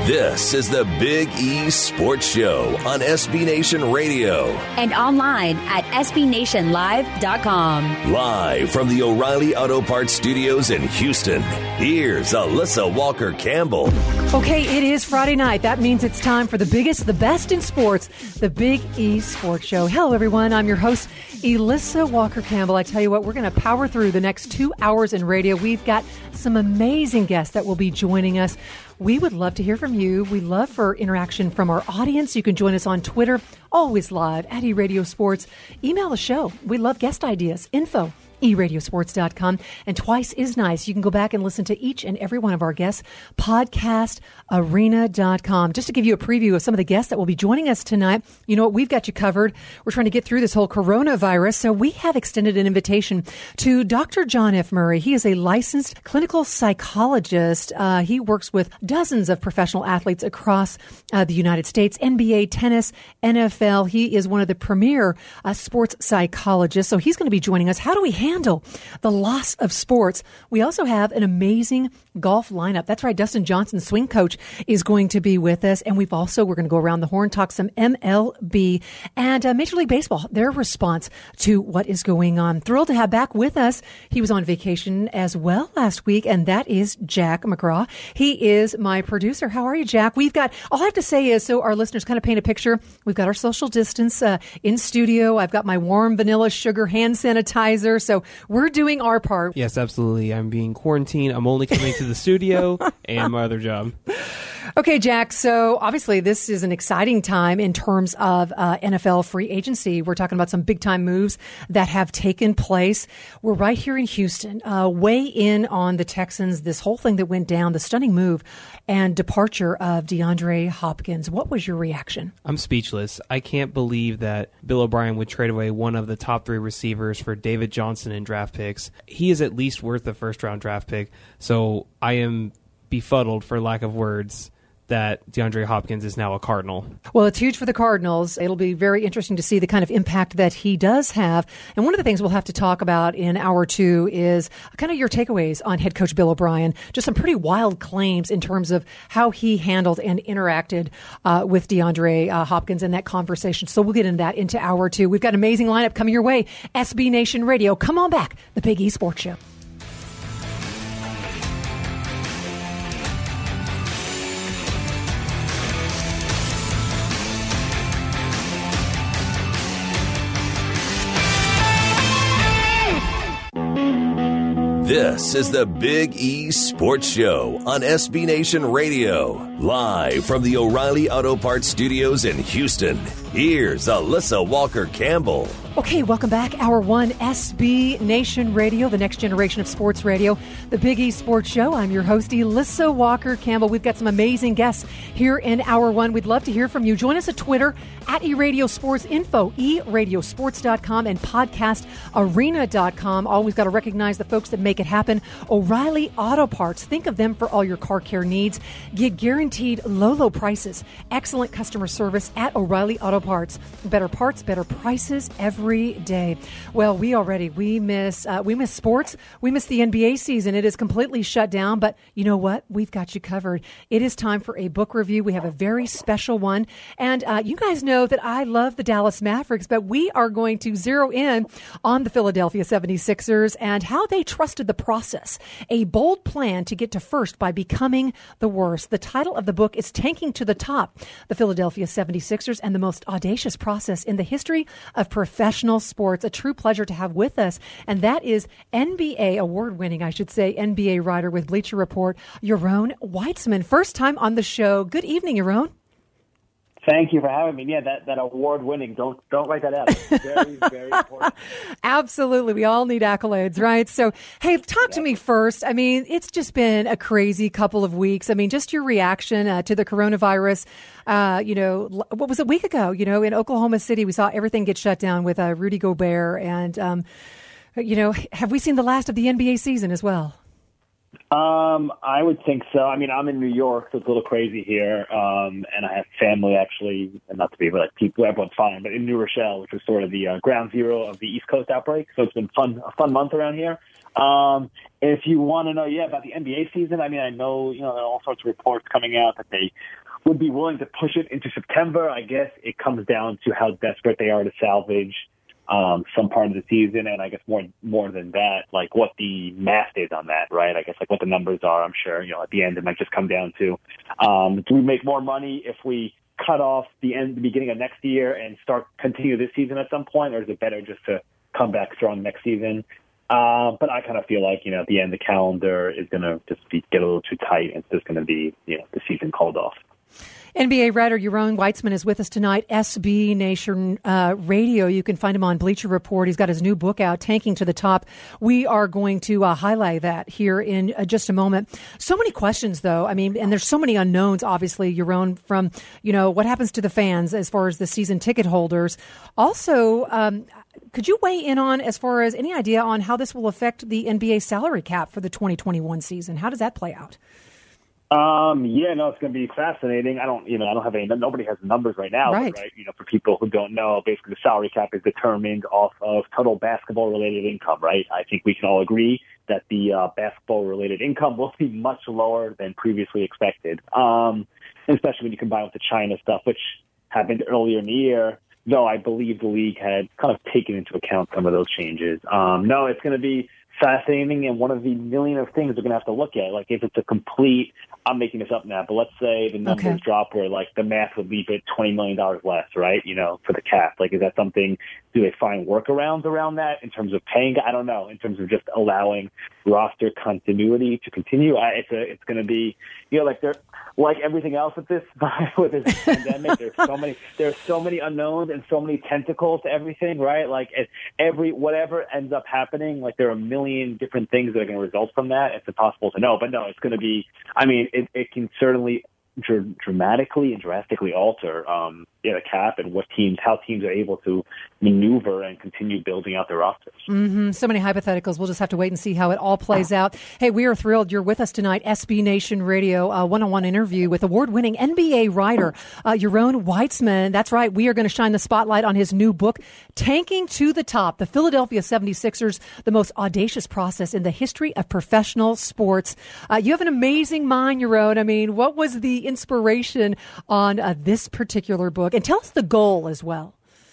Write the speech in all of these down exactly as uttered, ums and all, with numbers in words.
This is the Big E Sports Show on S B Nation Radio. And online at S B Nation Live dot com. Live from the O'Reilly Auto Parts Studios in Houston, here's Alyssa Walker Campbell. Okay, it is Friday night. That means it's time for the biggest, the best in sports, the Big E Sports Show. Hello, everyone. I'm your host, Alyssa Walker Campbell. I tell you what, we're going to power through the next two hours in radio. We've got some amazing guests that will be joining us. We would love to hear from you. We love for interaction from our audience. You can join us on Twitter, always live at eRadio Sports. Email the show. We love guest ideas. Info e radio sports dot com. And twice is nice. You can go back and listen to each and every one of our guests. podcast arena dot com. Just to give you a preview of some of the guests that will be joining us tonight, you know what? We've got you covered. We're trying to get through this whole coronavirus. So we have extended an invitation to Doctor John F. Murray. He is a licensed clinical psychologist. Uh, he works with dozens of professional athletes across uh, the United States, N B A, tennis, N F L. He is one of the premier uh, sports psychologists. So he's going to be joining us. How do we handle handle the loss of sports? We also have an amazing golf lineup. That's right. Dustin Johnson, swing coach, is going to be with us. And we've also, we're going to go around the horn, talk some M L B and uh, Major League Baseball, their response to what is going on. Thrilled to have back with us. He was on vacation as well last week, and that is Jack McGraw. He is my producer. How are you, Jack? We've got, all I have to say is, so our listeners kind of paint a picture. We've got our social distance uh, in studio. I've got my warm vanilla sugar hand sanitizer. So we're doing our part. Yes, absolutely. I'm being quarantined. I'm only coming to the studio and my other job. Okay, Jack. So obviously this is an exciting time in terms of uh, N F L free agency. We're talking about some big time moves that have taken place. We're right here in Houston. Uh, weigh in on the Texans, this whole thing that went down, the stunning move and departure of DeAndre Hopkins. What was your reaction? I'm speechless. I can't believe that Bill O'Brien would trade away one of the top three receivers for David Johnson in draft picks. He is at least worth the first round draft pick. So I am befuddled, for lack of words, that DeAndre Hopkins is now a Cardinal. Well, it's huge for the Cardinals. It'll be very interesting to see the kind of impact that he does have. And one of the things we'll have to talk about in hour two is kind of your takeaways on head coach Bill O'Brien. Just some pretty wild claims in terms of how he handled and interacted uh, with DeAndre uh, Hopkins in that conversation. So we'll get into that into hour two. We've got an amazing lineup coming your way. S B Nation Radio. Come on back. The Big E Sports Show. This is the Big E Sports Show on S B Nation Radio. Live from the O'Reilly Auto Parts Studios in Houston, here's Alyssa Walker Campbell. Okay, welcome back. Hour one, S B Nation Radio, the next generation of sports radio, the Big E Sports Show. I'm your host, Alyssa Walker Campbell. We've got some amazing guests here in hour one. We'd love to hear from you. Join us at Twitter at eRadio Sports, info e radio sports dot com and podcast arena dot com. Always got to recognize the folks that make it happen. O'Reilly Auto Parts. Think of them for all your car care needs. Get guaranteed low, low prices. Excellent customer service at O'Reilly Auto Parts. Better parts, better prices every day. Well, we already, we miss, uh, we miss sports. We miss the N B A season. It is completely shut down, but you know what? We've got you covered. It is time for a book review. We have a very special one. And uh, you guys know that I love the Dallas Mavericks, but we are going to zero in on the Philadelphia seventy-sixers and how they trusted the process. A bold plan to get to first by becoming the worst. The title of the book is Tanking to the Top, the Philadelphia seventy-sixers and the most audacious process in the history of professional sports. A true pleasure to have with us. And that is N B A award-winning, I should say, N B A writer with Bleacher Report, Yaron Weitzman. First time on the show. Good evening, Yaron. Thank you for having me. Yeah, that, that award-winning, don't don't write that out. It's very, very important. Absolutely. We all need accolades, right? So, hey, talk to me first. I mean, it's just been a crazy couple of weeks. I mean, just your reaction uh, to the coronavirus. Uh, you know, what was it, a week ago? You know, in Oklahoma City, we saw everything get shut down with uh, Rudy Gobert. And, um, you know, have we seen the last of the N B A season as well? Um, I would think so. I mean, I'm in New York, so it's a little crazy here. Um, and I have family actually, and not to be, but like people, everyone's fine, but in New Rochelle, which was sort of the uh, ground zero of the East Coast outbreak. So it's been fun, a fun month around here. Um, if you want to know, yeah, about the N B A season, I mean, I know, you know, there are all sorts of reports coming out that they would be willing to push it into September. I guess it comes down to how desperate they are to salvage um, some part of the season, and I guess more more than that, like what the math is on that, right? I guess like what the numbers are. I'm sure, you know, at the end it might just come down to um, do we make more money if we cut off the end, the beginning of next year and start continue this season at some point, or is it better just to come back strong next season? Uh, but I kind of feel like, you know, at the end the calendar is going to just be, get a little too tight, and it's just going to be, you know, the season called off. N B A writer Yaron Weitzman is with us tonight, S B Nation uh, Radio. You can find him on Bleacher Report. He's got his new book out, Tanking to the Top. We are going to uh, highlight that here in uh, just a moment. So many questions, though. I mean, and there's so many unknowns, obviously, Yaron, from, you know, what happens to the fans as far as the season ticket holders. Also, um, could you weigh in on, as far as any idea on how this will affect the N B A salary cap for the twenty twenty-one season? How does that play out? Um, yeah, no, it's going to be fascinating. I don't, you know, I don't have any, nobody has numbers right now, right. But, right? You know, for people who don't know, basically the salary cap is determined off of total basketball related income, right? I think we can all agree that the uh, basketball related income will be much lower than previously expected. Um, especially when you combine with the China stuff, which happened earlier in the year, though I believe the league had kind of taken into account some of those changes. Um, no, it's going to be fascinating, and one of the million of things we're going to have to look at. Like, if it's a complete, I'm making this up now, but let's say the numbers okay. drop where, like, the math would leave it twenty million dollars less, right, you know, for the cap. Like, is that something, do they find workarounds around that in terms of paying? I don't know, in terms of just allowing roster continuity to continue. I, it's a, it's going to be, you know, like, there, like everything else with this, with this pandemic, there's so many, there's so many unknowns and so many tentacles to everything, right? Like, it, every, whatever ends up happening, like, there are a million different things that are going to result from that. It's impossible to know, but no, it's going to be, I mean, it, it can certainly dr- dramatically and drastically alter um, yeah, the cap and what teams, how teams are able to maneuver and continue building out their rosters. Mm-hmm. So many hypotheticals. We'll just have to wait and see how it all plays out. Hey, we are thrilled you're with us tonight. S B Nation Radio, a one-on-one interview with award-winning N B A writer uh, Yaron Weitzman. That's right. We are going to shine the spotlight on his new book, Tanking to the Top, the Philadelphia seventy-sixers, the most audacious process in the history of professional sports. Uh, you have an amazing mind, Yaron. I mean, what was the inspiration on uh, this particular book? And tell us the goal as well.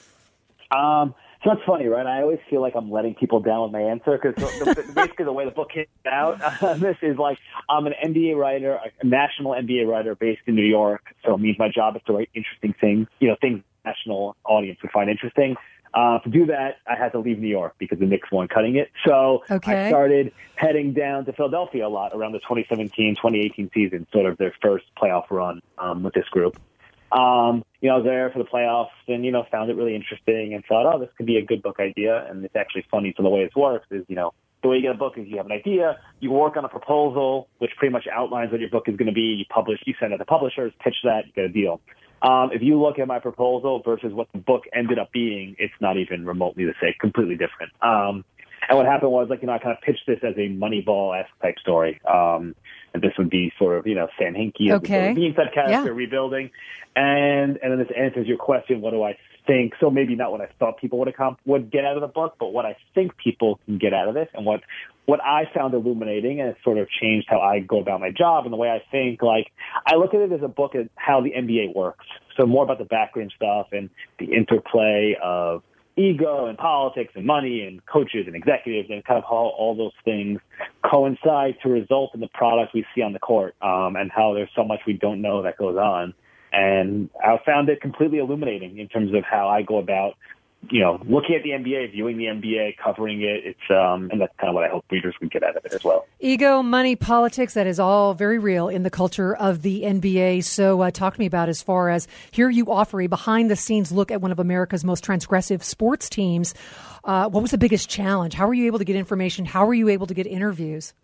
Um, so that's funny, right? I always feel like I'm letting people down with my answer because basically the way the book came out, uh, this is like I'm an N B A writer, a national N B A writer based in New York. So it means my job is to write interesting things, you know, things the national audience would find interesting. Uh, to do that, I had to leave New York because the Knicks weren't cutting it. So okay. I started heading down to Philadelphia a lot around the twenty seventeen twenty eighteen season, sort of their first playoff run um, with this group. Um, you know, I was there for the playoffs and, you know, found it really interesting and thought, oh, this could be a good book idea. And it's actually funny. So the way this works is, you know, the way you get a book is you have an idea, you work on a proposal, which pretty much outlines what your book is going to be. You publish, you send it to publishers, pitch that, you get a deal. Um, if you look at my proposal versus what the book ended up being, it's not even remotely the same, completely different. Um, and what happened was, like, you know, I kind of pitched this as a Moneyball-esque type story. Um, and this would be sort of, you know, Stan Hinkie as okay. the being that character, yeah. rebuilding. And and then this answers your question, what do I think? So maybe not what I thought people would, accom- would get out of the book, but what I think people can get out of this and what what I found illuminating, and it sort of changed how I go about my job and the way I think. Like, I look at it as a book of how the N B A works. So more about the backroom stuff and the interplay of ego and politics and money and coaches and executives and kind of how all those things coincide to result in the product we see on the court, um, and how there's so much we don't know that goes on. And I found it completely illuminating in terms of how I go about, you know, looking at the N B A, viewing the N B A, covering it. It's um, and that's kind of what I hope readers would get out of it as well. Ego, money, politics, that is all very real in the culture of the N B A. So uh, talk to me about, as far as here you offer a behind-the-scenes look at one of America's most transgressive sports teams. Uh, what was the biggest challenge? How were you able to get information? How were you able to get interviews?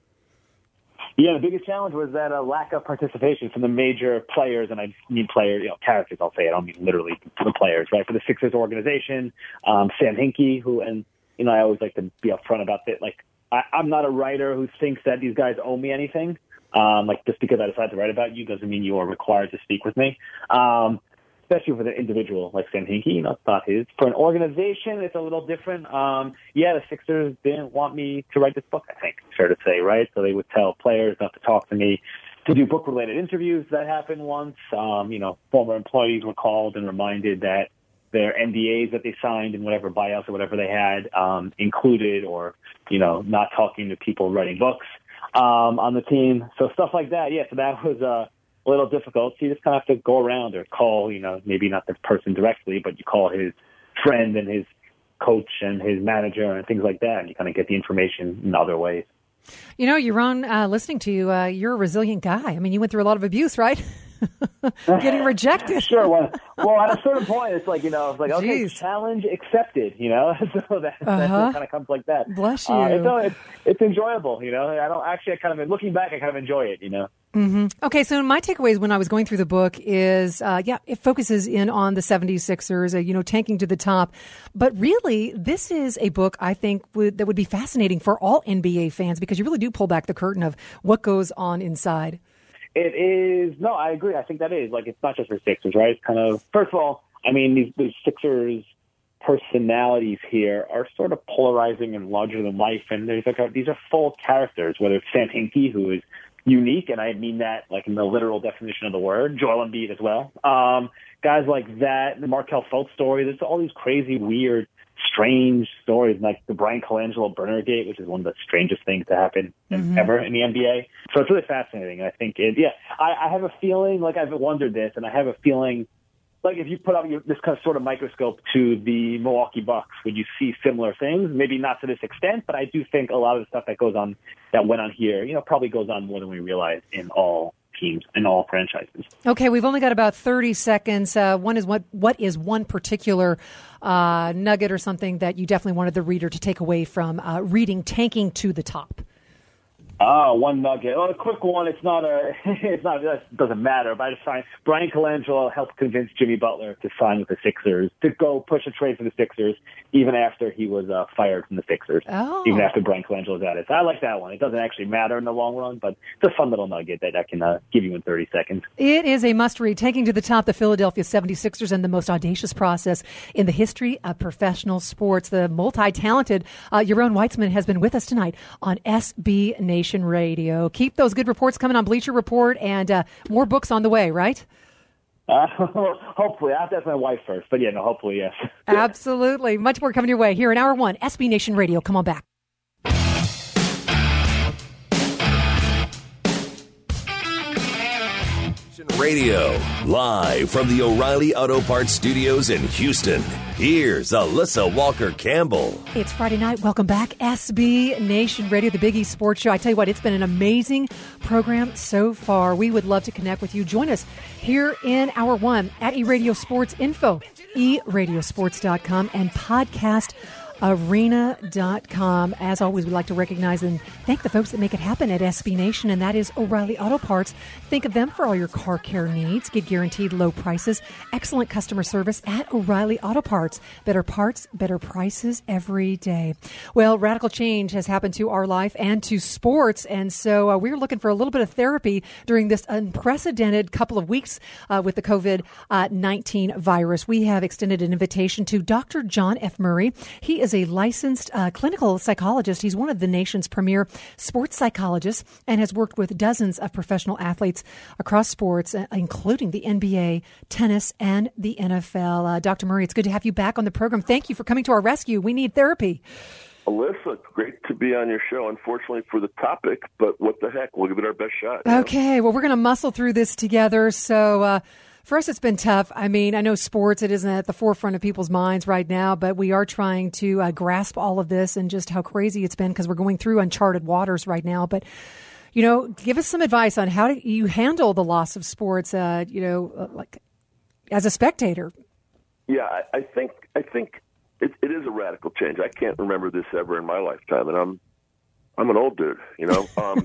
Yeah, the biggest challenge was that a lack of participation from the major players, and I mean players, you know, characters, I'll say it, I don't mean literally the players, right? For the Sixers organization, um, Stan Hinkie, who, and, you know, I always like to be upfront about that. Like, I, I'm not a writer who thinks that these guys owe me anything. Um, like, just because I decided to write about you doesn't mean you are required to speak with me. Um, especially for the individual like Stan Hinkie, you know, it's not his. For an organization, it's a little different. Um, yeah, the Sixers didn't want me to write this book, I think, it's fair to say, right? So they would tell players not to talk to me, to do book-related interviews. That happened once. Um, you know, former employees were called and reminded that their N D As that they signed and whatever buyouts or whatever they had um, included, or, you know, not talking to people writing books um, on the team. So stuff like that. Yeah, so that was uh, a little difficult. So you just kind of have to go around or call, you know, maybe not the person directly, but you call his friend and his coach and his manager and things like that, and you kind of get the information in other ways. You know, Yaron, uh, listening to you, uh, you're a resilient guy. I mean, you went through a lot of abuse, right? Getting rejected. Sure. Well, well, at a certain point, it's like, you know, it's like, okay, Jeez. challenge accepted, you know? So that, Uh-huh. that kind of comes like that. Bless you. Uh, it's, it's, it's enjoyable, you know? I don't actually, I kind of, looking back, I kind of enjoy it, you know? Mm-hmm. Okay, so my takeaways when I was going through the book is, uh, yeah, it focuses in on the seventy-sixers, uh, you know, tanking to the top. But really, this is a book I think would, that would be fascinating for all N B A fans because you really do pull back the curtain of what goes on inside. It is, no, I agree. I think that is, like, it's not just for Sixers, right? It's kind of, first of all, I mean, these, these Sixers personalities here are sort of polarizing and larger than life. And there's like a, these are full characters, whether it's Sam Hinkie, who is unique, and I mean that like in the literal definition of the word, Joel Embiid as well. Um, guys like that, the Markelle Fultz story, there's all these crazy, weird, strange stories, like the Brian Colangelo Burnergate, which is one of the strangest things to happen Mm-hmm. ever in the N B A. So it's really fascinating. I think, it, yeah, I, I have a feeling, like I've wondered this, and I have a feeling, like if you put up your, this kind of sort of microscope to the Milwaukee Bucks, would you see similar things? Maybe not to this extent, but I do think a lot of the stuff that goes on, that went on here, you know, probably goes on more than we realize in all teams and all franchises. Okay, we've only got about thirty seconds. Uh, one is what what is one particular uh, nugget or something that you definitely wanted the reader to take away from uh, reading Tanking to the Top? Oh, one nugget. Well, a quick one. It's not a. It's not. It doesn't matter. But I just find Brian Colangelo helped convince Jimmy Butler to sign with the Sixers, to go push a trade for the Sixers, even after he was uh, fired from the Sixers. Oh. Even after Brian Colangelo's at it. So I like that one. It doesn't actually matter in the long run, but it's a fun little nugget that I can uh, give you in thirty seconds. It is a must-read. Taking to the Top, the Philadelphia seventy-sixers and the most audacious process in the history of professional sports. The multi-talented uh, Yaron Weitzman has been with us tonight on S B Nation Radio. Keep those good reports coming on Bleacher Report, and uh, more books on the way, right? Uh, hopefully. I have to ask my wife first. But, yeah, no, hopefully, yes. Absolutely. Much more coming your way here in Hour one. S B Nation Radio. Come on back. Radio, live from the O'Reilly Auto Parts Studios in Houston. Here's Alyssa Walker-Campbell. It's Friday night. Welcome back. S B Nation Radio, the Big East Sports Show. I tell you what, it's been an amazing program so far. We would love to connect with you. Join us here in Hour one at eRadio Sports Info, e radio sports dot com, and podcast arena dot com. As always, we'd like to recognize and thank the folks that make it happen at S B Nation, and that is O'Reilly Auto Parts. Think of them for all your car care needs. Get guaranteed low prices, excellent customer service at O'Reilly Auto Parts. Better parts, better prices every day. Well, radical change has happened to our life and to sports, and so uh, we're looking for a little bit of therapy during this unprecedented couple of weeks uh, with the COVID nineteen virus. We have extended an invitation to Doctor John F. Murray. He is a licensed uh, clinical psychologist. He's one of the nation's premier sports psychologists and has worked with dozens of professional athletes across sports, uh, including the N B A, tennis, and the N F L. Uh, Doctor Murray, it's good to have you back on the program. Thank you for coming to our rescue. We need therapy. Alyssa, great to be on your show. Unfortunately for the topic, but what the heck? We'll give it our best shot. Okay, know? Well, we're going to muscle through this together. So, uh, for us, it's been tough. I mean, I know sports, it isn't at the forefront of people's minds right now, but we are trying to uh, grasp all of this and just how crazy it's been because we're going through uncharted waters right now. But, you know, give us some advice on how do you handle the loss of sports, uh, you know, uh, like as a spectator. Yeah, I, I think I think it, it is a radical change. I can't remember this ever in my lifetime, and I'm I'm an old dude, you know, um,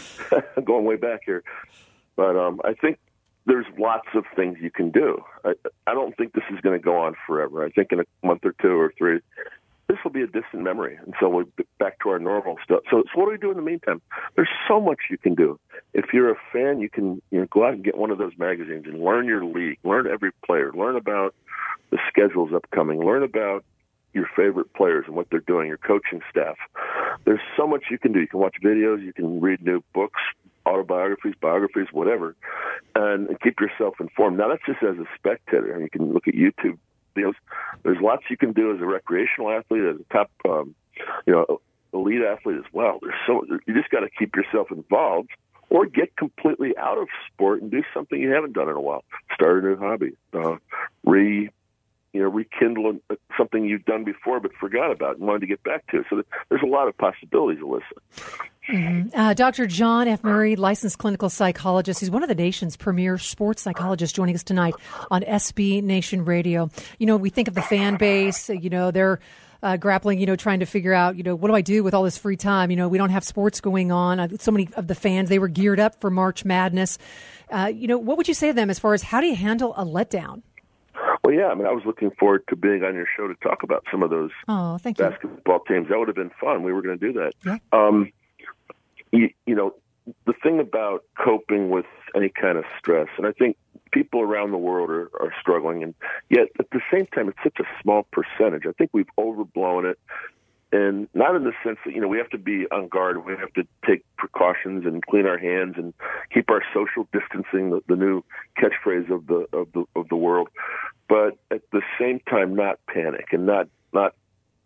going way back here. But um, I think there's lots of things you can do. I, I don't think this is going to go on forever. I think in a month or two or three, this will be a distant memory. And so we'll be back to our normal stuff. So, so what do we do in the meantime? There's so much you can do. If you're a fan, you can you know, go out and get one of those magazines and learn your league, learn every player, learn about the schedules upcoming, learn about your favorite players and what they're doing, your coaching staff. There's so much you can do. You can watch videos, you can read new books, autobiographies, biographies, whatever, and, and keep yourself informed. Now, that's just as a spectator. You can look at YouTube videos. There's lots you can do as a recreational athlete, as a top, um, you know, elite athlete as well. There's so you just got to keep yourself involved, or get completely out of sport and do something you haven't done in a while. Start a new hobby, uh, re. You know, rekindle something you've done before but forgot about and wanted to get back to. So there's a lot of possibilities, Alyssa. Mm-hmm. Uh, Doctor John F. Murray, licensed clinical psychologist. He's one of the nation's premier sports psychologists, joining us tonight on S B Nation Radio. You know, we think of the fan base, you know, they're uh, grappling, you know, trying to figure out, you know, what do I do with all this free time? You know, we don't have sports going on. Uh, so many of the fans, they were geared up for March Madness. Uh, you know, what would you say to them as far as how do you handle a letdown? Well, yeah, I mean, I was looking forward to being on your show to talk about some of those oh, thank you. basketball teams. That would have been fun. We were going to do that. Yeah. Um, you, you know, the thing about coping with any kind of stress, and I think people around the world are, are struggling, and yet at the same time, it's such a small percentage. I think we've overblown it. And not in the sense that, you know, we have to be on guard. We have to take precautions and clean our hands and keep our social distancing, the, the new catchphrase of the of the of the world. But at the same time, not panic and not not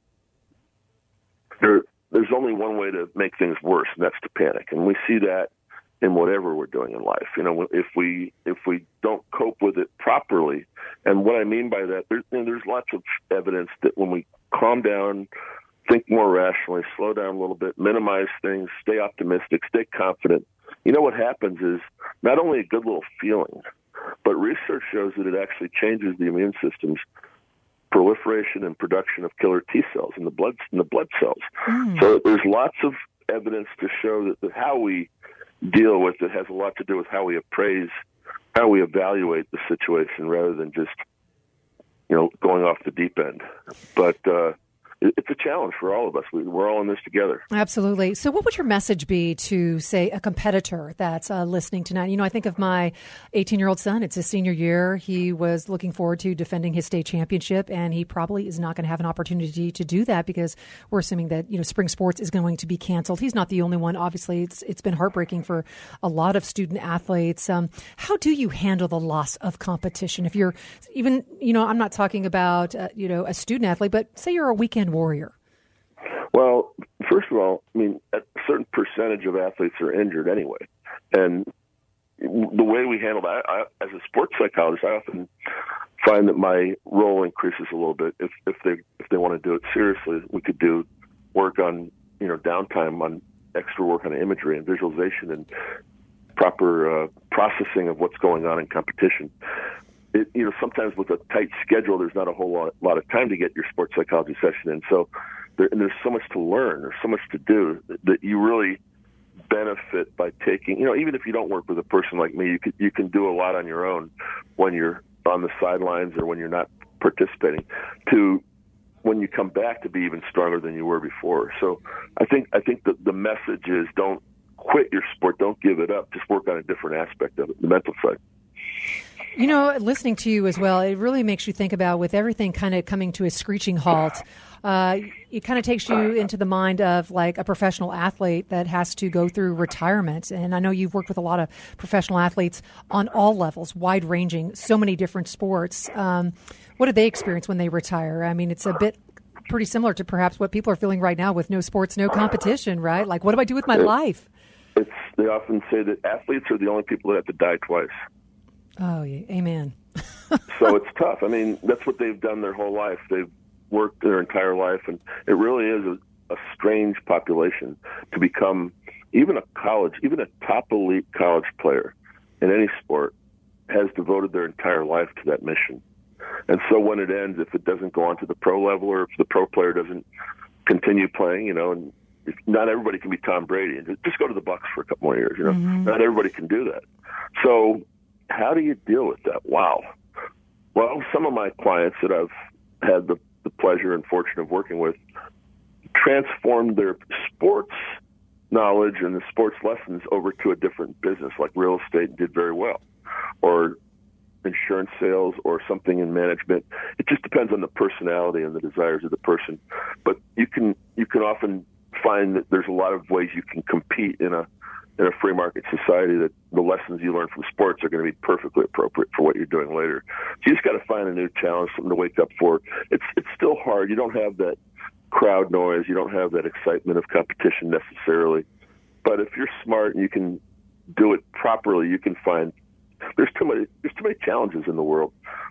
there. There's only one way to make things worse, and that's to panic. And we see that in whatever we're doing in life. You know, if we if we don't cope with it properly, and what I mean by that, there's you know, there's lots of evidence that when we calm down, think more rationally, slow down a little bit, minimize things, stay optimistic, stay confident. You know what happens is not only a good little feeling, but research shows that it actually changes the immune system's proliferation and production of killer T cells in the blood in the blood cells. Mm. So there's lots of evidence to show that, that how we deal with it has a lot to do with how we appraise, how we evaluate the situation, rather than just you know going off the deep end. But uh, it's a challenge for all of us. We're all in this together. Absolutely. So what would your message be to, say, a competitor that's uh, listening tonight? You know, I think of my eighteen-year-old son. It's his senior year. He was looking forward to defending his state championship, and he probably is not going to have an opportunity to do that because we're assuming that, you know, spring sports is going to be canceled. He's not the only one. Obviously, it's it's been heartbreaking for a lot of student athletes. Um, how do you handle the loss of competition? If you're even, you know, I'm not talking about, uh, you know, a student athlete, but say you're a weekend warrior. Well, first of all, I mean, a certain percentage of athletes are injured anyway. And the way we handle that, I, as a sports psychologist, I often find that my role increases a little bit. If, if they if they want to do it seriously, we could do work on, you know, downtime, on extra work on imagery and visualization and proper uh, processing of what's going on in competition. It, you know, sometimes with a tight schedule, there's not a whole lot, lot of time to get your sports psychology session in. So there, and there's so much to learn, there's so much to do that, that you really benefit by taking, you know, even if you don't work with a person like me, you can, you can do a lot on your own when you're on the sidelines or when you're not participating, to when you come back to be even stronger than you were before. So I think, I think that the message is don't quit your sport, don't give it up, just work on a different aspect of it, the mental side. You know, listening to you as well, it really makes you think about, with everything kind of coming to a screeching halt, uh, it kind of takes you into the mind of like a professional athlete that has to go through retirement. And I know you've worked with a lot of professional athletes on all levels, wide ranging, so many different sports. Um, what do they experience when they retire? I mean, it's a bit pretty similar to perhaps what people are feeling right now with no sports, no competition, right? Like, what do I do with my life? It's, they often say that athletes are the only people that have to die twice. Oh, yeah. Amen. So it's tough. I mean, that's what they've done their whole life. They've worked their entire life, and it really is a, a strange population to become. Even a college, even a top elite college player in any sport has devoted their entire life to that mission. And so when it ends, if it doesn't go on to the pro level, or if the pro player doesn't continue playing, you know, and if not everybody can be Tom Brady. Just go to the Bucs for a couple more years, you know. Mm-hmm. Not everybody can do that. So how do you deal with that? Wow. Well, some of my clients that I've had the, the pleasure and fortune of working with transformed their sports knowledge and the sports lessons over to a different business, like real estate, and did very well, or insurance sales, or something in management. It just depends on the personality and the desires of the person. But you can you can often find that there's a lot of ways you can compete in a in a free market society that the lessons you learn from sports are going to be perfectly appropriate for what you're doing later. So you just got to find a new challenge, something to wake up for. It's it's still hard. You don't have that crowd noise. You don't have that excitement of competition necessarily. But if you're smart and you can do it properly, you can find there's too many there's too many challenges in the world.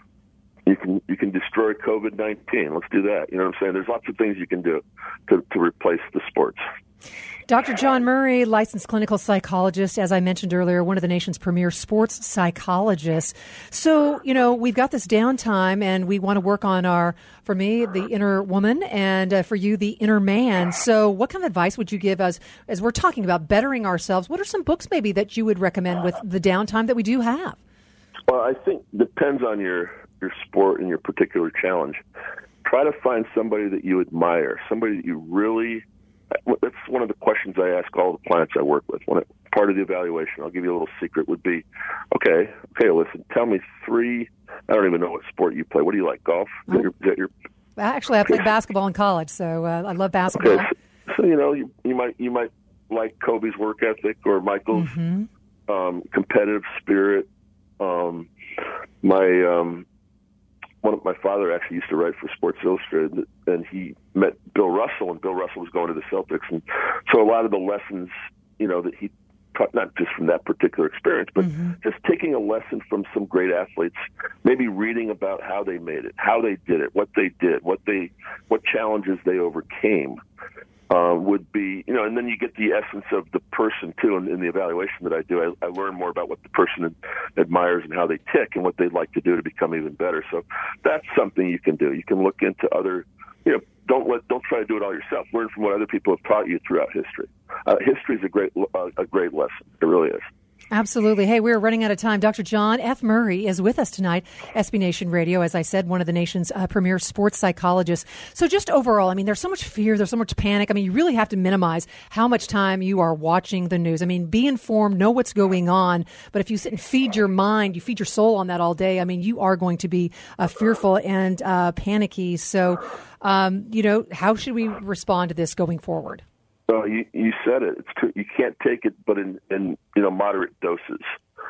You can you can destroy COVID nineteen. Let's do that. You know what I'm saying? There's lots of things you can do to, to replace the sports. Doctor John Murray, licensed clinical psychologist, as I mentioned earlier, one of the nation's premier sports psychologists. So, you know, we've got this downtime and we want to work on our, for me, the inner woman, and uh, for you, the inner man. So what kind of advice would you give us as we're talking about bettering ourselves? What are some books maybe that you would recommend with the downtime that we do have? Well, I think it depends on your, your sport and your particular challenge. Try to find somebody that you admire, somebody that you really... That's one of the questions I ask all the clients I work with. When it, part of the evaluation, I'll give you a little secret, would be, okay, okay, listen, tell me three, I don't even know what sport you play. What do you like, golf? Is that your, is that your, Actually, I played basketball in college, so uh, I love basketball. Okay, so, so, you know, you, you might you might like Kobe's work ethic or Michael's mm-hmm. um, competitive spirit. Um, my... Um, One of my father actually used to write for Sports Illustrated, and he met Bill Russell, and Bill Russell was going to the Celtics, and so a lot of the lessons, you know, that he taught, not just from that particular experience, but mm-hmm. just taking a lesson from some great athletes, maybe reading about how they made it, how they did it, what they did, what they, what challenges they overcame. Uh, would be, you know, and then you get the essence of the person, too, in, in the evaluation that I do. I, I learn more about what the person ad- admires and how they tick and what they'd like to do to become even better. So that's something you can do. You can look into other, you know, don't let, don't try to do it all yourself. Learn from what other people have taught you throughout history. Uh, history is a great, uh, a great lesson. It really is. Absolutely. Hey, we're running out of time. Doctor John F. Murray is with us tonight, S B Nation Radio, as I said, one of the nation's uh, premier sports psychologists. So just overall, I mean, there's so much fear, there's so much panic. I mean, you really have to minimize how much time you are watching the news. I mean, be informed, know what's going on. But if you sit and feed your mind, you feed your soul on that all day, I mean, you are going to be uh, fearful and uh, panicky. So, um, you know, how should we respond to this going forward? Well, you, you said it. It's true. You can't take it, but in, in you know moderate doses.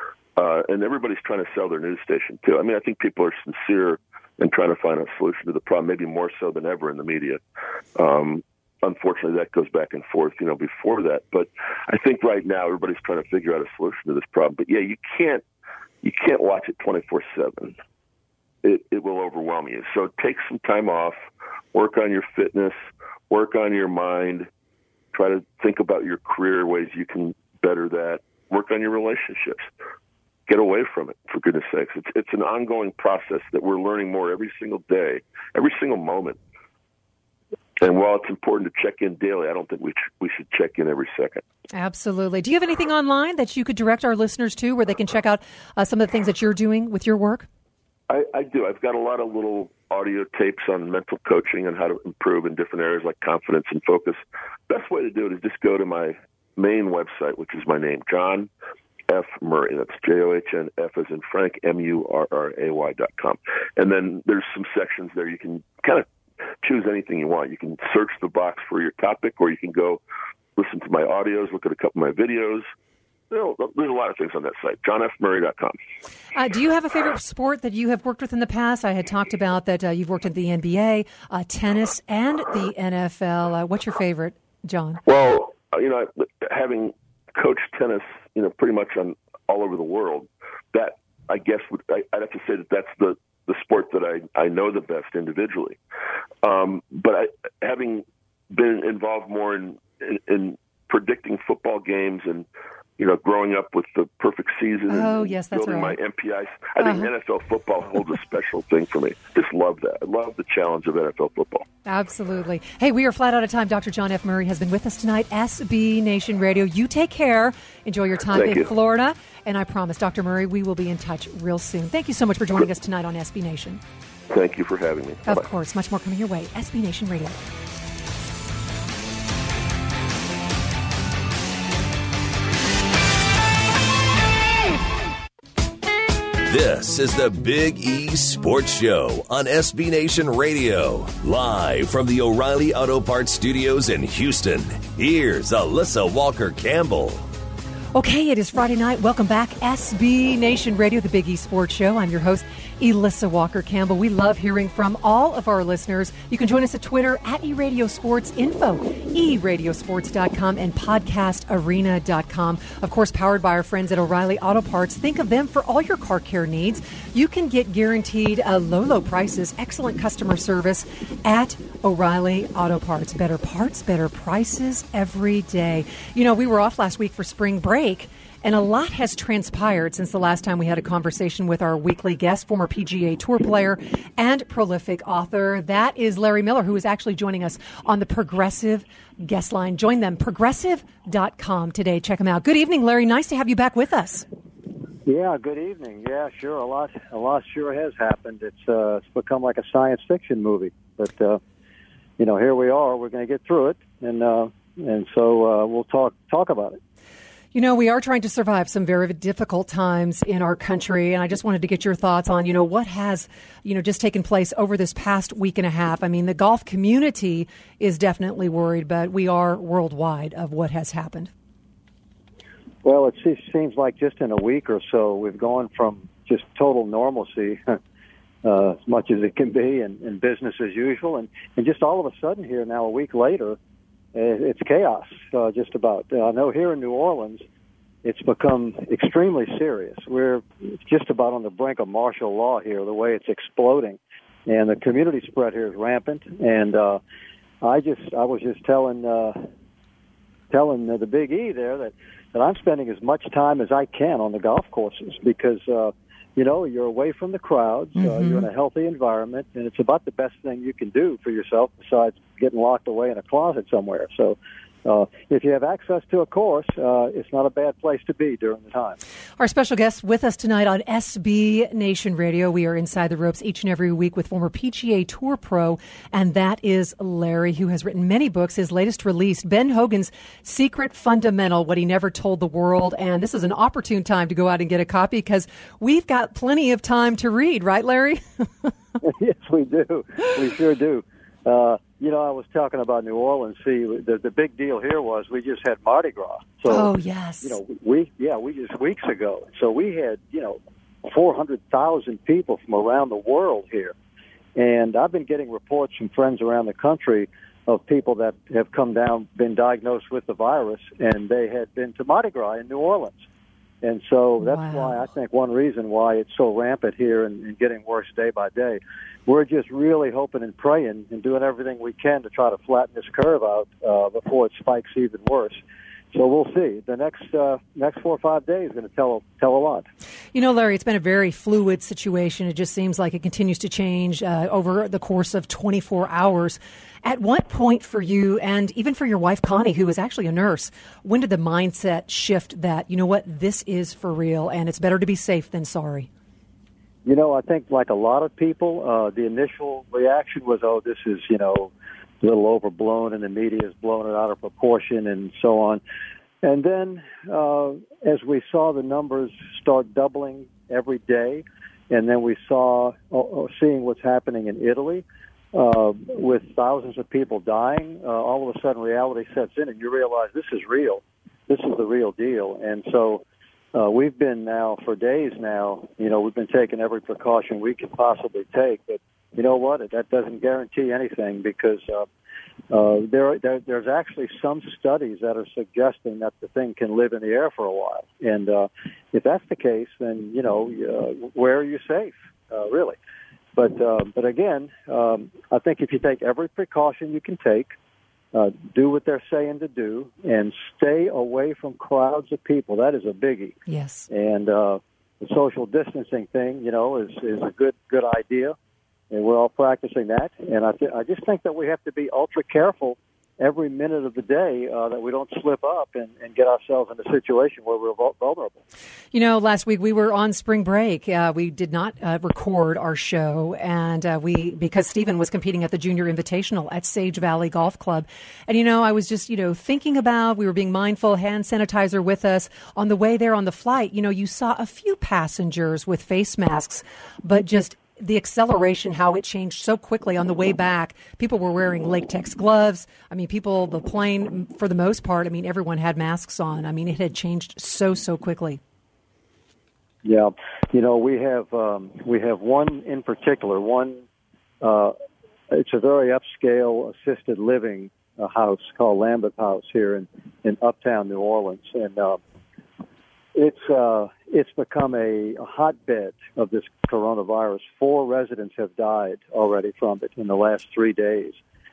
Uh, and everybody's trying to sell their news station too. I mean, I think people are sincere in trying to find a solution to the problem, maybe more so than ever in the media. Um, unfortunately, that goes back and forth, you know, before that. But I think right now everybody's trying to figure out a solution to this problem. But yeah, you can't you can't watch it twenty-four seven. It, it will overwhelm you. So take some time off, work on your fitness, work on your mind. Try to think about your career, ways you can better that. Work on your relationships. Get away from it, for goodness sakes. It's it's an ongoing process that we're learning more every single day, every single moment. And while it's important to check in daily, I don't think we ch- we should check in every second. Absolutely. Do you have anything online that you could direct our listeners to where they can check out uh, some of the things that you're doing with your work? I, I do. I've got a lot of little audio tapes on mental coaching and how to improve in different areas like confidence and focus. Best way to do it is just go to my main website, which is my name, John F. Murray. That's J O H N F as in Frank, M U R R A Y dot com. And then there's some sections there. You can kind of choose anything you want. You can search the box for your topic, or you can go listen to my audios, look at a couple of my videos. You know, there's a lot of things on that site, john f murray dot com. Uh, do you have a favorite sport that you have worked with in the past? I had talked about that uh, you've worked in the N B A, uh, tennis, and the N F L. Uh, what's your favorite, John? Well, you know, having coached tennis, you know, pretty much on all over the world, that, I guess, would, I, I'd have to say that that's the, the sport that I, I know the best individually. Um, but I, having been involved more in, in, in predicting football games and, you know, growing up with the perfect season oh, and yes, that's building right. my M P Is, I think uh-huh. N F L football holds a special thing for me. Just love that. I love the challenge of N F L football. Absolutely. Hey, we are flat out of time. Doctor John F. Murray has been with us tonight, S B Nation Radio. You take care. Enjoy your time Thank in you. Florida. And I promise, Doctor Murray, we will be in touch real soon. Thank you so much for joining us tonight on S B Nation. Thank you for having me. Of Bye-bye. course. Much more coming your way. S B Nation Radio. This is the Big E Sports Show on S B Nation Radio. Live from the O'Reilly Auto Parts Studios in Houston, here's Alyssa Walker Campbell. Okay, it is Friday night. Welcome back, S B Nation Radio, the Big E Sports Show. I'm your host, Elissa Walker-Campbell. We love hearing from all of our listeners. You can join us at Twitter at eRadioSportsInfo, e radio sports dot com, and podcast arena dot com. Of course, powered by our friends at O'Reilly Auto Parts. Think of them for all your car care needs. You can get guaranteed uh, low, low prices, excellent customer service at O'Reilly Auto Parts. Better parts, better prices every day. You know, we were off last week for spring break. And a lot has transpired since the last time we had a conversation with our weekly guest, former P G A Tour player and prolific author. That is Larry Miller, who is actually joining us on the Progressive guest line. Join them, progressive dot com today. Check them out. Good evening, Larry. Nice to have you back with us. Yeah, good evening. Yeah, sure. A lot, a lot sure has happened. It's uh, it's become like a science fiction movie. But uh, you know, here we are. We're going to get through it, and uh, and so uh, we'll talk talk about it. You know, we are trying to survive some very difficult times in our country, and I just wanted to get your thoughts on, you know, what has, you know, just taken place over this past week and a half. I mean, the golf community is definitely worried, but we are worldwide of what has happened. Well, it seems like just in a week or so, we've gone from just total normalcy, uh, as much as it can be, and, and business as usual, and, and just all of a sudden here now, a week later, it's chaos, uh, just about. Uh, I know here in New Orleans, it's become extremely serious. We're just about on the brink of martial law here, the way it's exploding. And the community spread here is rampant. And uh, I just, I was just telling uh, telling uh, the Big E there that, that I'm spending as much time as I can on the golf courses because, uh, you know, you're away from the crowds, mm-hmm. uh, you're in a healthy environment, and it's about the best thing you can do for yourself besides getting locked away in a closet somewhere. So uh, if you have access to a course, uh, it's not a bad place to be during the time. Our special guest with us tonight on S B Nation Radio. We are inside the ropes each and every week with former P G A Tour pro, and that is Larry, who has written many books. His latest release, Ben Hogan's Secret Fundamental, What He Never Told the World. And this is an opportune time to go out and get a copy because we've got plenty of time to read, right, Larry? Yes, we do. We sure do. Uh, you know, I was talking about New Orleans. See, the the big deal here was we just had Mardi Gras. So, oh, yes. You know, we yeah, we just weeks ago. So we had, you know, four hundred thousand people from around the world here. And I've been getting reports from friends around the country of people that have come down, been diagnosed with the virus, and they had been to Mardi Gras in New Orleans. And so that's wow. why I think one reason why it's so rampant here and, and getting worse day by day. We're just really hoping and praying and doing everything we can to try to flatten this curve out uh, before it spikes even worse. So we'll see. The next uh, next four or five days is going to tell tell a lot. You know, Larry, it's been a very fluid situation. It just seems like it continues to change uh, over the course of twenty-four hours. At what point for you, and even for your wife, Connie, who is actually a nurse, when did the mindset shift that, you know what, this is for real and it's better to be safe than sorry? You know, I think like a lot of people, uh, the initial reaction was, oh, this is, you know, a little overblown and the media has blown it out of proportion and so on. And then uh, as we saw the numbers start doubling every day, and then we saw, uh, seeing what's happening in Italy, uh, with thousands of people dying, uh, all of a sudden reality sets in and you realize this is real. This is the real deal. And so uh, we've been now for days now, you know, we've been taking every precaution we could possibly take, but you know what? That doesn't guarantee anything because uh, uh, there, there there's actually some studies that are suggesting that the thing can live in the air for a while. And uh, if that's the case, then, you know, uh, where are you safe, uh, really? But, uh, but again, um, I think if you take every precaution you can take, uh, do what they're saying to do, and stay away from crowds of people, that is a biggie. Yes. And uh, the social distancing thing, you know, is, is a good good idea. And we're all practicing that. And I, th- I just think that we have to be ultra careful every minute of the day uh, that we don't slip up and, and get ourselves in a situation where we're vulnerable. You know, last week we were on spring break. Uh, we did not uh, record our show, and uh, we because Stephen was competing at the Junior Invitational at Sage Valley Golf Club. And, you know, I was just, you know, thinking about, we were being mindful, hand sanitizer with us. On the way there on the flight, you know, you saw a few passengers with face masks, but just the acceleration, how it changed so quickly on the way back. People were wearing latex gloves. I mean, people, the plane, for the most part, I mean, everyone had masks on. I mean, it had changed so, so quickly. Yeah. You know, we have um, we have one in particular, one, uh, it's a very upscale assisted living uh, house called Lambeth House here in, in uptown New Orleans. And uh, it's uh, it's become a, a hotbed of this coronavirus. Four residents have died already from it in the last three days.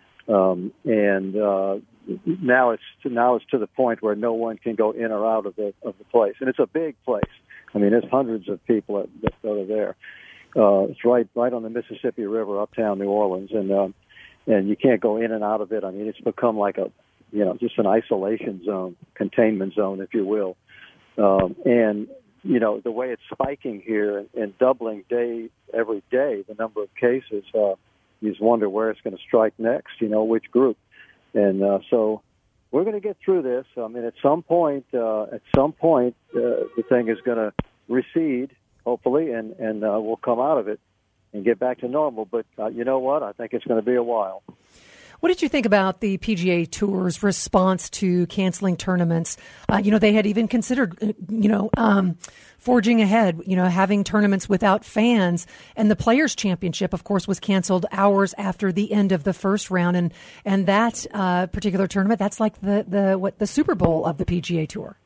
Um, and uh, now it's to, now it's to the point where no one can go in or out of the of the place. And it's a big place. I mean, there's hundreds of people that, that go to there. Uh, it's right right on the Mississippi River, uptown New Orleans, and um, and you can't go in and out of it. I mean, it's become like a, you know, just an isolation zone, containment zone, if you will. Um, and you know, the way it's spiking here and, and doubling day every day, the number of cases, uh, you just wonder where it's going to strike next. You know, which group, and uh, so. We're going to get through this. I mean, at some point, uh, at some point, uh, the thing is going to recede, hopefully, and and uh, we'll come out of it and get back to normal. But uh, you know what? I think it's going to be a while. What did you think about the P G A Tour's response to canceling tournaments? Uh, you know, they had even considered, you know, um, forging ahead, you know, having tournaments without fans. And the Players' Championship, of course, was canceled hours after the end of the first round. And and that uh, particular tournament, that's like the, the what the Super Bowl of the P G A Tour.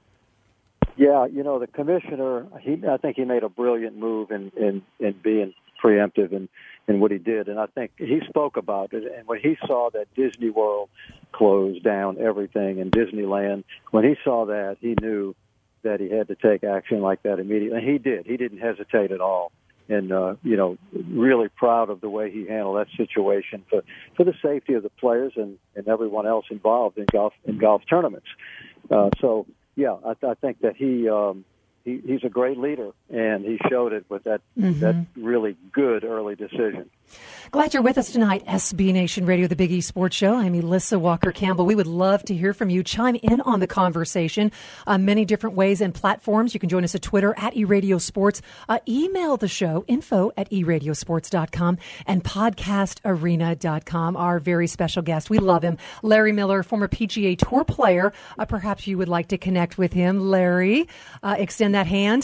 Yeah, you know, the commissioner, he I think he made a brilliant move in, in, in being preemptive and in what he did. And I think he spoke about it. And when he saw that Disney World closed down everything in Disneyland, when he saw that, he knew that he had to take action like that immediately. And he did. He didn't hesitate at all. And, uh, you know, really proud of the way he handled that situation for, for the safety of the players and, and everyone else involved in golf in golf tournaments. Uh, so, yeah, I, I think that he, um, he he's a great leader, and he showed it with that mm-hmm. that really good early decision. Glad you're with us tonight, S B Nation Radio, the Big E Sports Show. I'm Elissa Walker-Campbell. We would love to hear from you. Chime in on the conversation on many different ways and platforms. You can join us at Twitter, at eRadioSports. Uh, email the show, info at e radio sports dot com and podcast arena dot com. Our very special guest, we love him, Larry Miller, former P G A Tour player. Uh, perhaps you would like to connect with him. Larry, uh, extend that hand.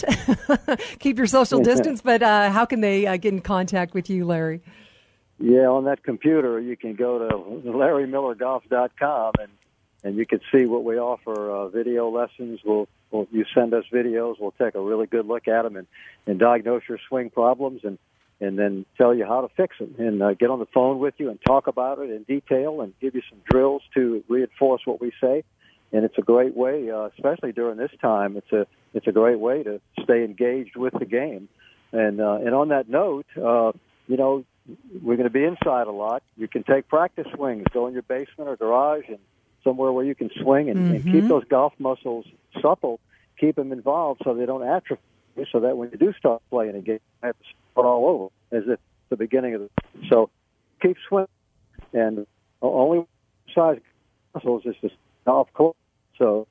Keep your social distance, but uh, how can they uh, get in contact with you, Larry? Yeah, on that computer, you can go to larry miller golf dot com, and, and you can see what we offer, uh, video lessons. We'll, we'll, you send us videos, we'll take a really good look at them and, and diagnose your swing problems and, and then tell you how to fix them and uh, get on the phone with you and talk about it in detail and give you some drills to reinforce what we say. And it's a great way, uh, especially during this time, it's a it's a great way to stay engaged with the game. And, uh, and on that note, uh, you know, we're going to be inside a lot. You can take practice swings, go in your basement or garage and somewhere where you can swing and, mm-hmm. and keep those golf muscles supple, keep them involved so they don't atrophy, so that when you do start playing again, you have to start all over as at the beginning of the So keep swinging. And only size muscles is the golf course. So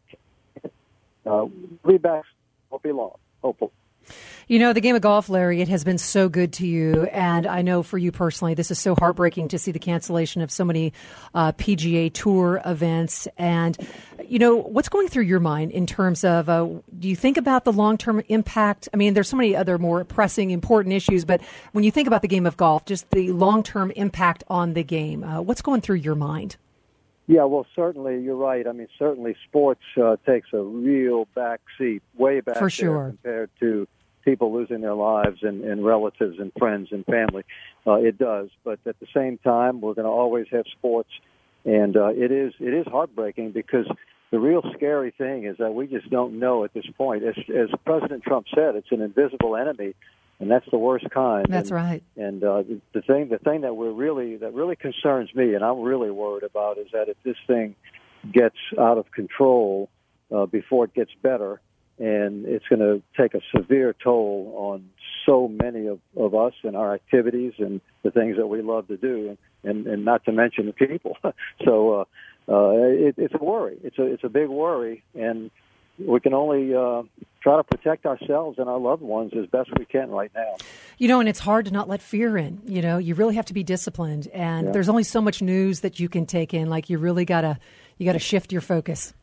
uh, we'll be back. Won't be long, hopefully. You know, the game of golf, Larry, it has been so good to you. And I know for you personally, this is so heartbreaking to see the cancellation of so many uh, P G A Tour events. And, you know, what's going through your mind in terms of, uh, do you think about the long-term impact? I mean, there's so many other more pressing, important issues. But when you think about the game of golf, just the long-term impact on the game, uh, what's going through your mind? Yeah, well, certainly, you're right. I mean, certainly sports uh, takes a real back seat, way back For sure. compared to people losing their lives and, and relatives and friends and family. Uh, it does. But at the same time, we're going to always have sports. And uh, it is it is heartbreaking because the real scary thing is that we just don't know at this point. As, as President Trump said, it's an invisible enemy, and that's the worst kind. That's and, right. And uh, the thing the thing that we're really that really concerns me, and I'm really worried about, is that if this thing gets out of control uh, before it gets better, and it's going to take a severe toll on so many of, of us and our activities and the things that we love to do, and, and not to mention the people. so uh, uh, it, it's a worry. It's a it's a big worry, and we can only uh, try to protect ourselves and our loved ones as best we can right now. You know, and it's hard to not let fear in. You know, you really have to be disciplined, and Yeah. there's only so much news that you can take in. Like, you really gotta you gotta shift your focus.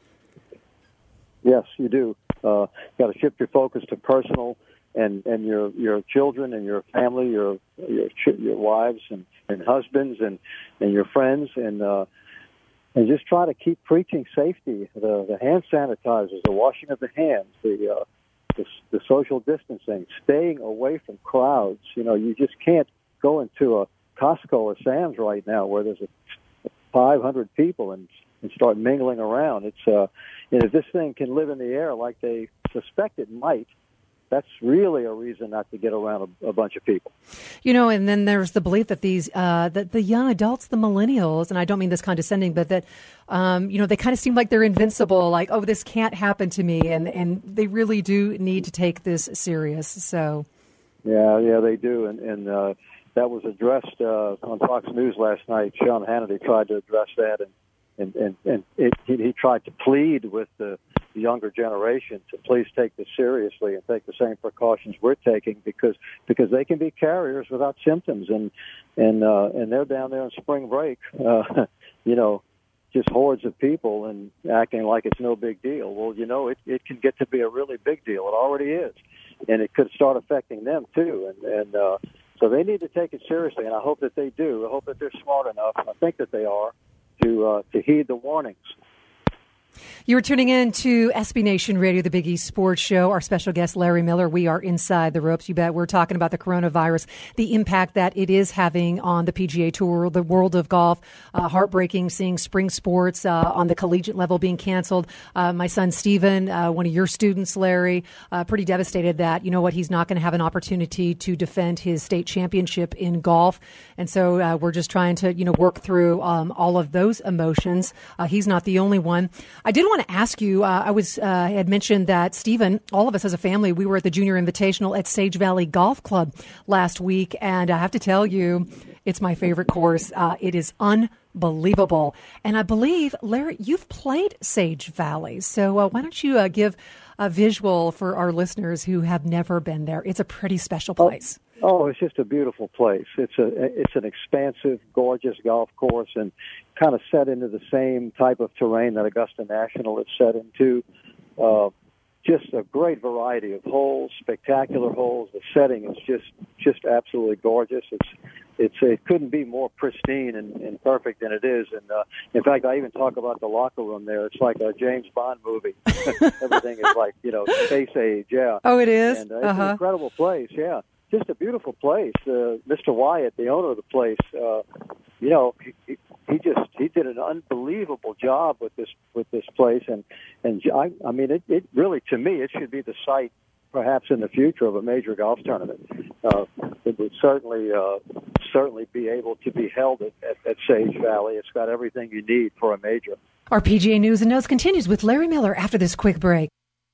Yes, you do. Uh, got to shift your focus to personal and, and your your children and your family, your your ch- your wives and, and husbands and, and your friends, and uh, and just try to keep preaching safety. The the hand sanitizers, the washing of the hands, the uh, the, the social distancing, staying away from crowds. You know, you just can't go into a Costco or Sam's right now where there's a five hundred people and and start mingling around. It's uh, and if this thing can live in the air like they suspect it might, that's really a reason not to get around a, a bunch of people. You know, and then there's the belief that these uh, that the young adults, the millennials, and I don't mean this condescending, but that um, you know, they kind of seem like they're invincible. Like, oh, this can't happen to me, and and they really do need to take this serious. So, yeah, yeah, they do, and and uh, that was addressed uh, on Fox News last night. Sean Hannity tried to address that, and and and, and it, he, he tried to plead with the the younger generation to please take this seriously and take the same precautions we're taking, because because they can be carriers without symptoms, and and uh, and they're down there on spring break, uh, you know, just hordes of people and acting like it's no big deal. Well, you know, it, it can get to be a really big deal. It already is, and it could start affecting them too. And and uh, so they need to take it seriously, and I hope that they do. I hope that they're smart enough, and I think that they are, to uh, to heed the warnings. you were tuning in to S B Nation Radio, the Big East Sports Show. Our special guest, Larry Miller. We are inside the ropes. You bet. We're talking about the coronavirus, the impact that it is having on the P G A Tour, the world of golf. Uh, heartbreaking seeing spring sports uh, on the collegiate level being canceled. Uh, my son, Steven, uh, one of your students, Larry, uh, pretty devastated that, you know what, he's not going to have an opportunity to defend his state championship in golf. And so uh, we're just trying to, you know, work through um, all of those emotions. Uh, he's not the only one. I did want to ask you, uh, I was uh, I had mentioned that, Stephen, all of us as a family, we were at the Junior Invitational at Sage Valley Golf Club last week, and I have to tell you, it's my favorite course. Uh, it is unbelievable. And I believe, Larry, you've played Sage Valley, so uh, why don't you uh, give a visual for our listeners who have never been there? It's a pretty special place. Oh, it's just a beautiful place. It's a it's an expansive, gorgeous golf course, and kind of set into the same type of terrain that Augusta National is set into. Uh, just a great variety of holes, spectacular holes. The setting is just just absolutely gorgeous. It's it's it couldn't be more pristine and, and perfect than it is. And uh, in fact, I even talk about the locker room there. It's like a James Bond movie. Everything is like, you know, space age. Yeah. Oh, it is. And uh, it's uh-huh. an incredible place. Yeah. Just a beautiful place. Uh, Mister Wyatt, the owner of the place, uh, you know, he, he just he did an unbelievable job with this with this place, and and I, I mean, it, it really, to me, it should be the site, perhaps in the future, of a major golf tournament. Uh, it would certainly uh, certainly be able to be held at, at, at Sage Valley. It's got everything you need for a major. Our P G A News and Notes continues with Larry Miller after this quick break.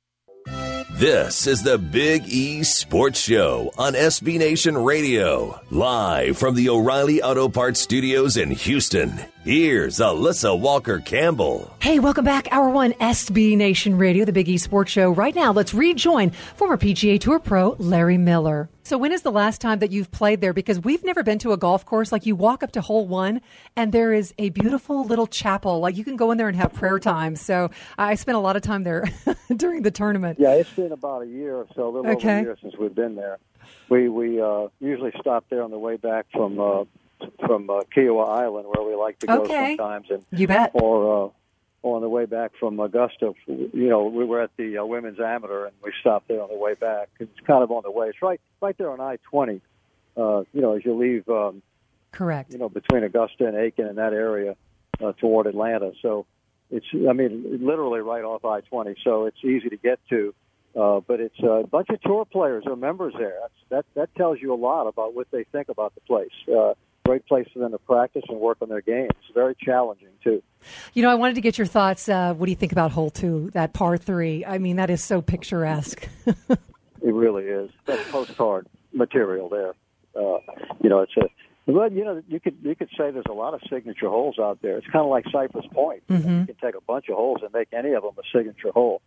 This is the Big E Sports Show on S B Nation Radio, live from the O'Reilly Auto Parts Studios in Houston. Here's Alyssa Walker-Campbell. Hey, welcome back. Hour one, S B Nation Radio, the Big E Sports Show. Right now, let's rejoin former P G A Tour pro Larry Miller. So when is the last time that you've played there? Because we've never been to a golf course. Like, you walk up to hole one, and there is a beautiful little chapel. Like, you can go in there and have prayer time. So I spent a lot of time there during the tournament. Yeah, it's been about a year or so, a little Okay. over a year since we've been there. We we uh, usually stop there on the way back from uh, from uh, Kiowa Island, where we like to go Okay. sometimes, and You bet. or uh, or on the way back from Augusta. You know, we were at the uh, Women's Amateur, and we stopped there on the way back. It's kind of on the way. It's right right there on I twenty. Uh, you know, as you leave, um, Correct. you know, between Augusta and Aiken in that area uh, toward Atlanta. So it's, I mean, literally right off I twenty. So it's easy to get to. Uh, but it's a bunch of tour players or members there. That's, that that tells you a lot about what they think about the place. Uh, great place for them to practice and work on their game. It's very challenging, too. You know, I wanted to get your thoughts. Uh, what do you think about hole two, that par three? I mean, that is so picturesque. It really is. That's postcard material there. Uh, you know, it's a. Well, you know, you could you could say there's a lot of signature holes out there. It's kind of like Cypress Point. Mm-hmm. You can take a bunch of holes and make any of them a signature hole.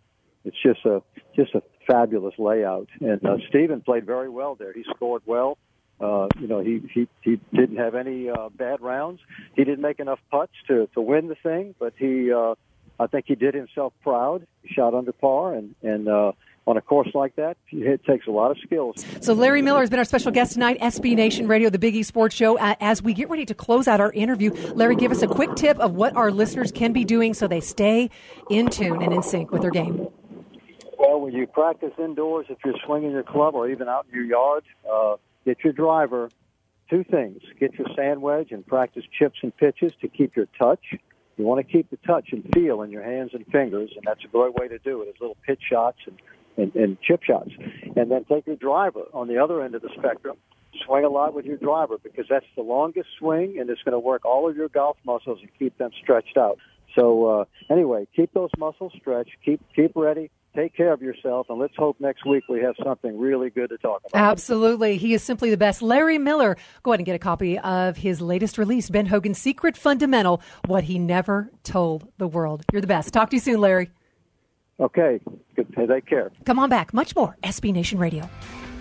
It's just a just a fabulous layout. And uh, Steven played very well there. He scored well. Uh, you know, he, he, he didn't have any uh, bad rounds. He didn't make enough putts to, to win the thing, but he, uh, I think he did himself proud. He shot under par, and, and uh, on a course like that, it takes a lot of skills. So Larry Miller has been our special guest tonight, S B Nation Radio, the Big E Sports Show. Uh, as we get ready to close out our interview, Larry, give us a quick tip of what our listeners can be doing so they stay in tune and in sync with their game. Well, when you practice indoors, if you're swinging your club or even out in your yard, uh, get your driver. Two things. Get your sand wedge and practice chips and pitches to keep your touch. You want to keep the touch and feel in your hands and fingers, and that's a great way to do it, is little pitch shots and, and, and chip shots. And then take your driver on the other end of the spectrum. Swing a lot with your driver because that's the longest swing, and it's going to work all of your golf muscles and keep them stretched out. So uh, anyway, keep those muscles stretched. Keep keep ready. Take care of yourself, and let's hope next week we have something really good to talk about. Absolutely. He is simply the best. Larry Miller, go ahead and get a copy of his latest release, Ben Hogan's Secret Fundamental, What He Never Told the World. You're the best. Talk to you soon, Larry. Okay. Good. Take care. Come on back. Much more. S B Nation Radio.